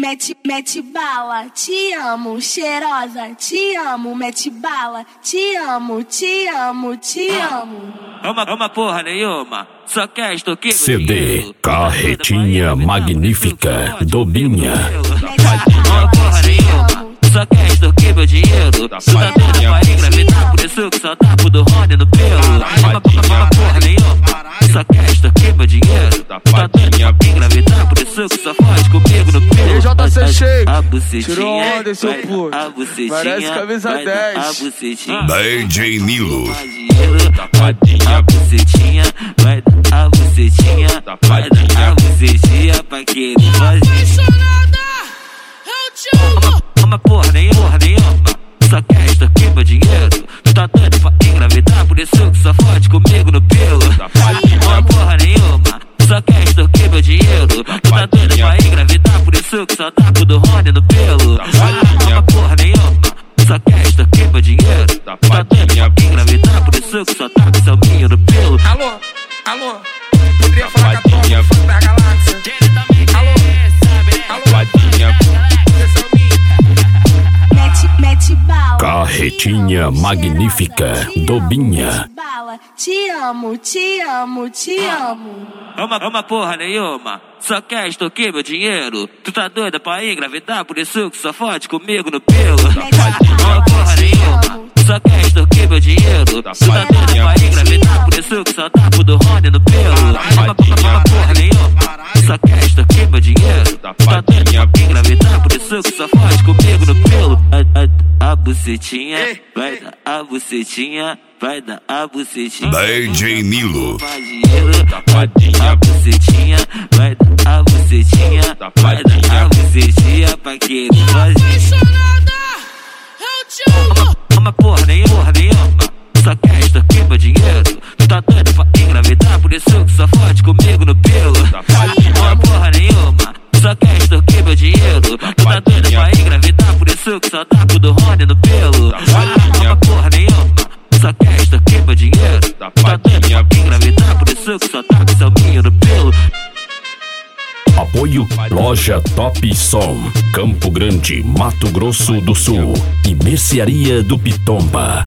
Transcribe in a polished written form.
Mete bala, te amo, cheirosa, te amo, mete bala, te amo, te amo, te amo. Ama porra nenhuma, só quer extorquir meu CD dinheiro. Carretinha Magnífica Dobinha. Ama porra nenhuma, só quer extorquir meu dinheiro. Tu tá doida pra engravidar, por isso que só dá pro do Rony no pelo. Ama porra nenhuma, só quer extorquir meu dinheiro. Tu tá doida pra engravidar, por isso que só faz comigo no pelo. JC Shake, A bucetinha, tirou onda esse seu puto. a bucetinha, Parece camisa vai dar 10. a bucetinha. DJ Nilo. A bucetinha, vai dar a bucetinha, vai dar a bucetinha pra que ele faz. Ama porra nenhuma, só quer extorquir meu dinheiro. Tu tá doido pra engravidar, por isso que só fode comigo no pelo. Ama porra nenhuma, só quer extorquir meu dinheiro. Tu tá doido pra engravidar, por isso que só dá pro do Rony no pelo. Ama porra nenhuma, só quer extorquir meu dinheiro. Tu tá doido pra engravidar, por isso que só dá pro seu minho no pelo. Alô, poderia falar com a Tony, fã da galáxia. Mete bala. Carretinha Magnífica Dobinha. Bala, te amo, te amo, te amo. Ama porra nenhuma, só quer extorquir meu dinheiro. Tu tá doida pra engravidar, por isso que só fode comigo no pelo. Ama porra nenhuma, só quer extorquir meu dinheiro. Tu tá doida pra engravidar, por isso que só dá pro do Rony no pelo. Ama porra nenhuma, só quer extorquir meu dinheiro. Tu tá doida pra engravidar, por isso que só fode comigo no pelo. A bucetinha, vai dar a bucetinha, vai dar a bucetinha. DJ Nilo. A bucetinha, vai dar a bucetinha, vai dar a bucetinha pra que ele faz. Ama porra nenhuma, só quer extorquir meu dinheiro. Tu tá doido pra engravidar, por isso que só fode comigo no pelo. Ama porra nenhuma, só quer extorquir meu dinheiro. Tu tá doido pra engravidar, por isso que só dá pro do Rony no pelo. Ama porra nenhuma, só quer extorquir meu dinheiro. Tu tá doido pra engravidar, por isso que só dá pro seu minho no pelo. Apoio Loja Top Som, Campo Grande, Mato Grosso do Sul e Mercearia do Pitomba.